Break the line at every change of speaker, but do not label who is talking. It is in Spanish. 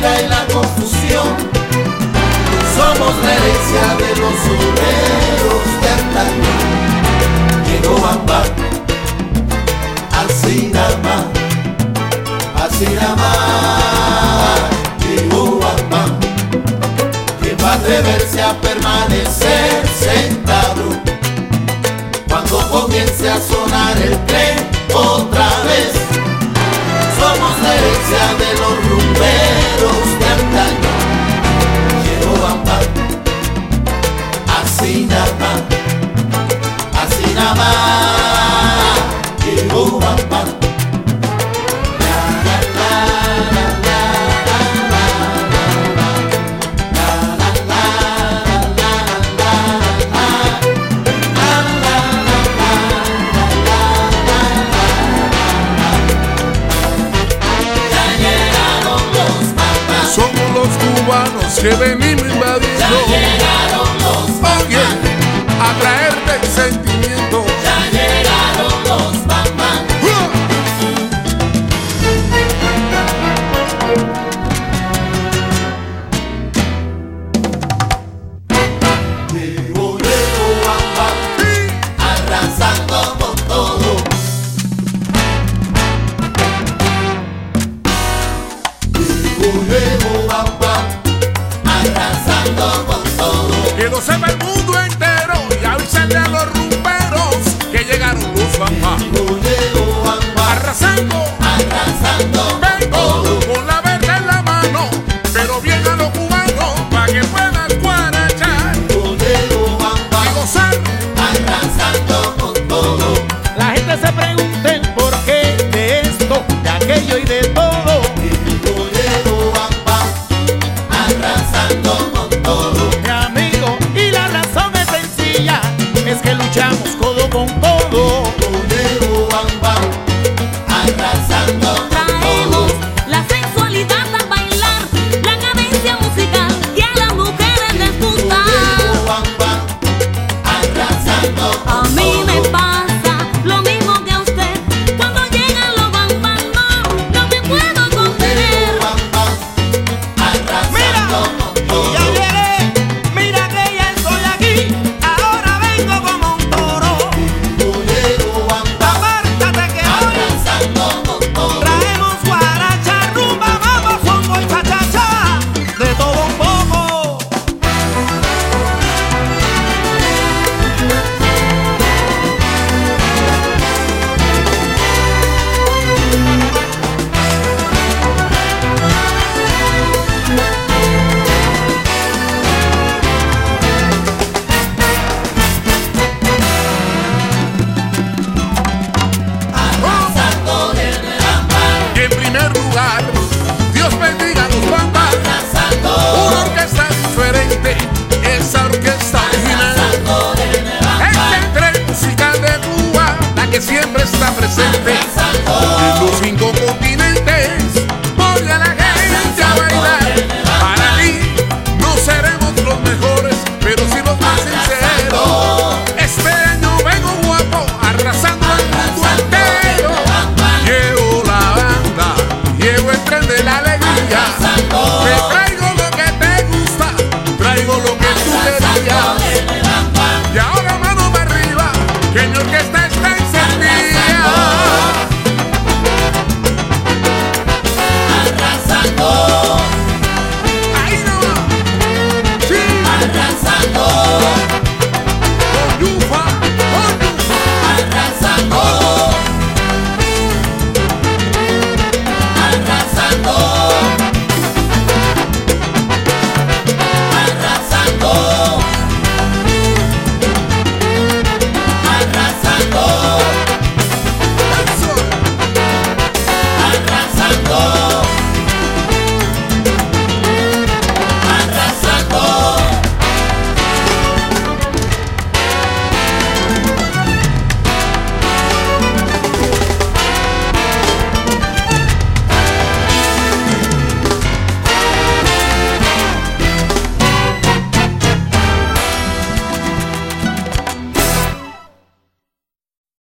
mentira y la confusión. Somos la herencia de los obreros de antaño. Llegó Bamba, así nada más, así nada más. Llegó Bamba, que va a atreverse a permanecer sentado cuando comience a sonar el tren otra vez. Somos la herencia de los rumberos de antaño. Llegó Bamba, así nada más, así nada más. Llegó Bamba.
Que venimos invadiendo,
ya llegaron los Bamba,
a traerte el sentimiento.
Ya llegaron los Bamba. Llegó Bamba, arrasando con todo. Llegó Bamba, arrasando con todo.
Que lo sepa el mundo.